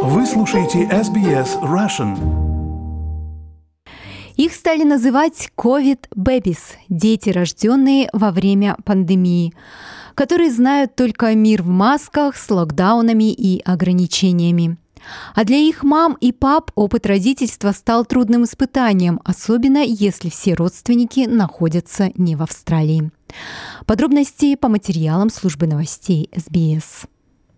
Вы слушаете SBS Russian. Их стали называть COVID Babies – дети, рожденные во время пандемии, которые знают только мир в масках с локдаунами и ограничениями. А для их мам и пап опыт родительства стал трудным испытанием, особенно если все родственники находятся не в Австралии. Подробности по материалам службы новостей SBS.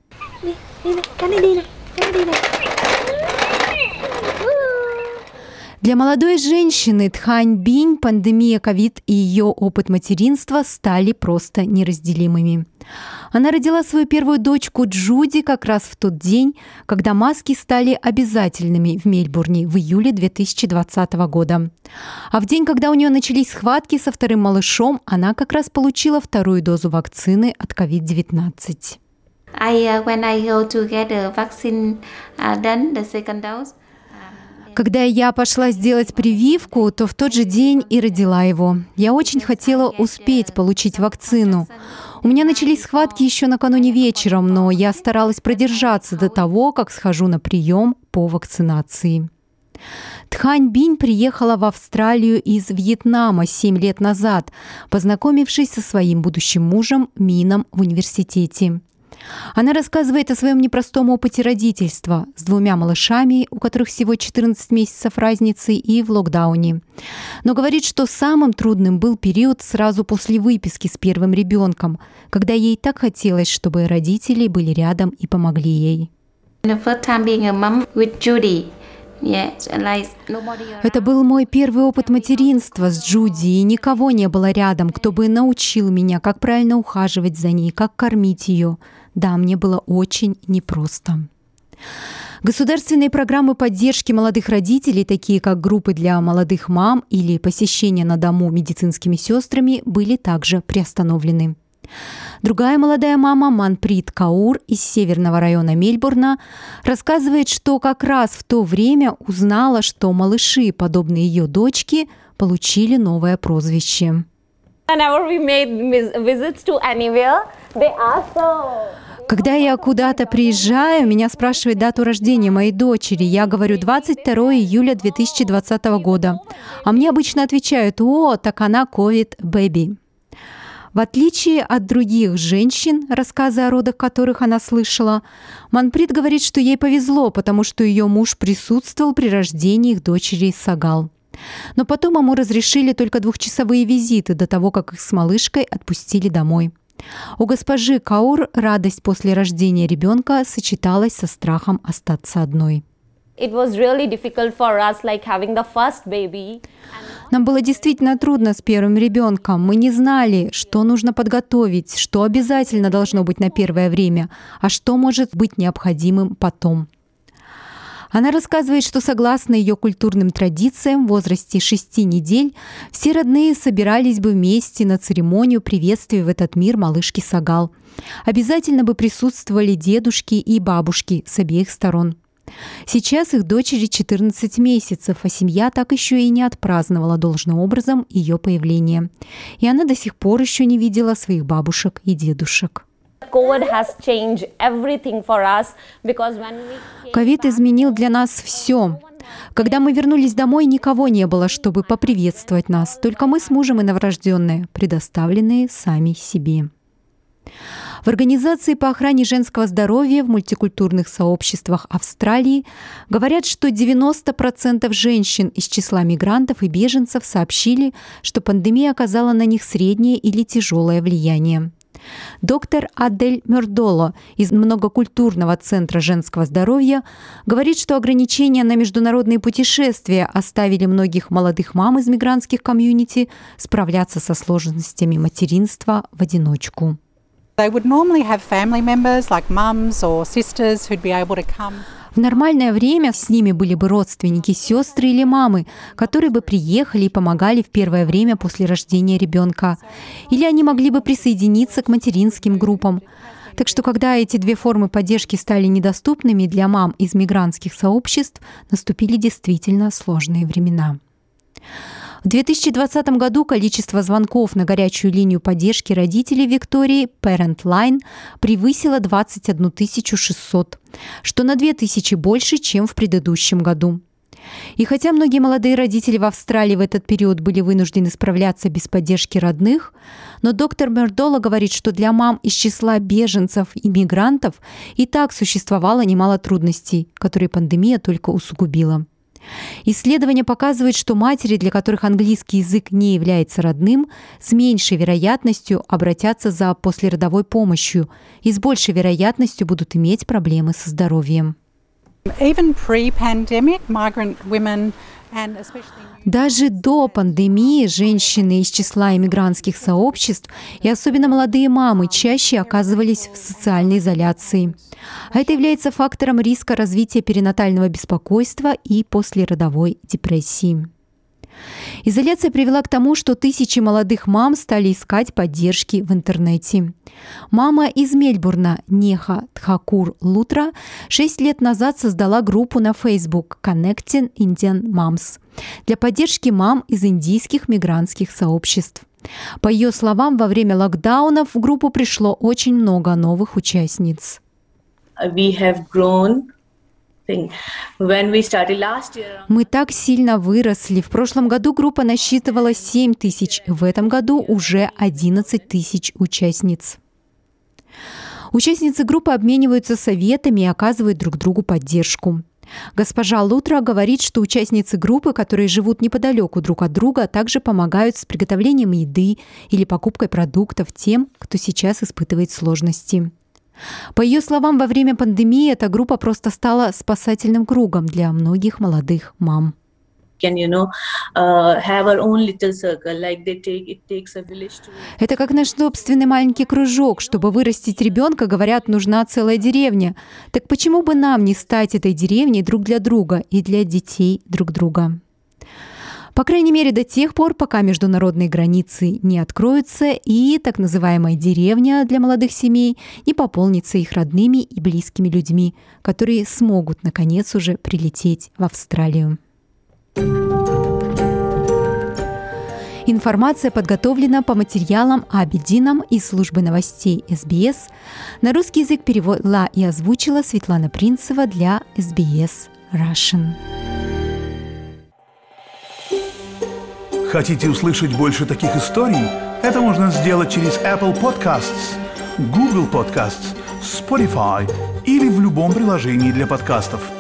Для молодой женщины Тхань Бинь пандемия ковид и ее опыт материнства стали просто неразделимыми. Она родила свою первую дочку Джуди как раз в тот день, когда маски стали обязательными в Мельбурне в июле 2020 года. А в день, когда у нее начались схватки со вторым малышом, она как раз получила вторую дозу вакцины от COVID-19. When I go to get the vaccine done, the second dose. Когда я пошла сделать прививку, то в тот же день и родила его. Я очень хотела успеть получить вакцину. У меня начались схватки еще накануне вечером, но я старалась продержаться до того, как схожу на прием по вакцинации. Тхань Бинь приехала в Австралию из Вьетнама 7 лет назад, познакомившись со своим будущим мужем Мином в университете. Она рассказывает о своем непростом опыте родительства с 2 малышами, у которых всего 14 месяцев разницы, и в локдауне. Но говорит, что самым трудным был период сразу после выписки с первым ребенком, когда ей так хотелось, чтобы родители были рядом и помогли ей. Это был мой первый опыт материнства с Джуди, и никого не было рядом, кто бы научил меня, как правильно ухаживать за ней, как кормить ее. Да, мне было очень непросто. Государственные программы поддержки молодых родителей, такие как группы для молодых мам или посещение на дому медицинскими сестрами, были также приостановлены. Другая молодая мама, Манприт Каур из северного района Мельбурна, рассказывает, что как раз в то время узнала, что малыши, подобные ее дочке, получили новое прозвище. Когда я куда-то приезжаю, меня спрашивают дату рождения моей дочери. Я говорю 22 июля 2020 года. А мне обычно отвечают: «О, так она COVID Baby». В отличие от других женщин, рассказы о родах которых она слышала, Манприт говорит, что ей повезло, потому что ее муж присутствовал при рождении их дочери Сагал. Но потом ему разрешили только 2-часовые визиты до того, как их с малышкой отпустили домой. У госпожи Каур радость после рождения ребенка сочеталась со страхом остаться одной. Нам было действительно трудно с первым ребенком. Мы не знали, что нужно подготовить, что обязательно должно быть на первое время, а что может быть необходимым потом. Она рассказывает, что согласно ее культурным традициям в возрасте 6 недель все родные собирались бы вместе на церемонию приветствия в этот мир малышки Сагал. Обязательно бы присутствовали дедушки и бабушки с обеих сторон. Сейчас их дочери 14 месяцев, а семья так еще и не отпраздновала должным образом ее появление. И она до сих пор еще не видела своих бабушек и дедушек. Ковид изменил для нас все. Когда мы вернулись домой, никого не было, чтобы поприветствовать нас. Только мы с мужем и новорожденные, предоставленные сами себе. В Организации по охране женского здоровья в мультикультурных сообществах Австралии говорят, что 90% женщин из числа мигрантов и беженцев сообщили, что пандемия оказала на них среднее или тяжелое влияние. Доктор Адель Мёрдоло из Многокультурного центра женского здоровья говорит, что ограничения на международные путешествия оставили многих молодых мам из мигрантских комьюнити справляться со сложностями материнства в одиночку. В нормальное время с ними были бы родственники, сестры или мамы, которые бы приехали и помогали в первое время после рождения ребенка. Или они могли бы присоединиться к материнским группам. Так что, когда эти 2 формы поддержки стали недоступными для мам из мигрантских сообществ, наступили действительно сложные времена. В В 2020 году количество звонков на горячую линию поддержки родителей Виктории Parent Line превысило 21 600, что на 2000 больше, чем в предыдущем году. И хотя многие молодые родители в Австралии в этот период были вынуждены справляться без поддержки родных, но доктор Мердола говорит, что для мам из числа беженцев и мигрантов и так существовало немало трудностей, которые пандемия только усугубила. Исследования показывают, что матери, для которых английский язык не является родным, с меньшей вероятностью обратятся за послеродовой помощью и с большей вероятностью будут иметь проблемы со здоровьем. Даже до пандемии женщины из числа иммигрантских сообществ и особенно молодые мамы чаще оказывались в социальной изоляции. А это является фактором риска развития перинатального беспокойства и послеродовой депрессии. Изоляция привела к тому, что тысячи молодых мам стали искать поддержки в интернете. Мама из Мельбурна Неха Тхакур Лутра 6 лет назад создала группу на Facebook Connecting Indian Moms для поддержки мам из индийских мигрантских сообществ. По ее словам, во время локдаунов в группу пришло очень много новых участниц. Мы так сильно выросли. В прошлом году группа насчитывала 7 тысяч, в этом году уже 11 тысяч участниц. Участницы группы обмениваются советами и оказывают друг другу поддержку. Госпожа Лутра говорит, что участницы группы, которые живут неподалеку друг от друга, также помогают с приготовлением еды или покупкой продуктов тем, кто сейчас испытывает сложности. По ее словам, во время пандемии эта группа просто стала спасательным кругом для многих молодых мам. Это как наш собственный маленький кружок. Чтобы вырастить ребенка, говорят, нужна целая деревня. Так почему бы нам не стать этой деревней друг для друга и для детей друг друга? По крайней мере, до тех пор, пока международные границы не откроются и так называемая деревня для молодых семей не пополнится их родными и близкими людьми, которые смогут, наконец, уже прилететь в Австралию. Информация подготовлена по материалам Абидином из службы новостей СБС. На русский язык перевела и озвучила Светлана Принцева для SBS Russian. Хотите услышать больше таких историй? Это можно сделать через Apple Podcasts, Google Podcasts, Spotify или в любом приложении для подкастов.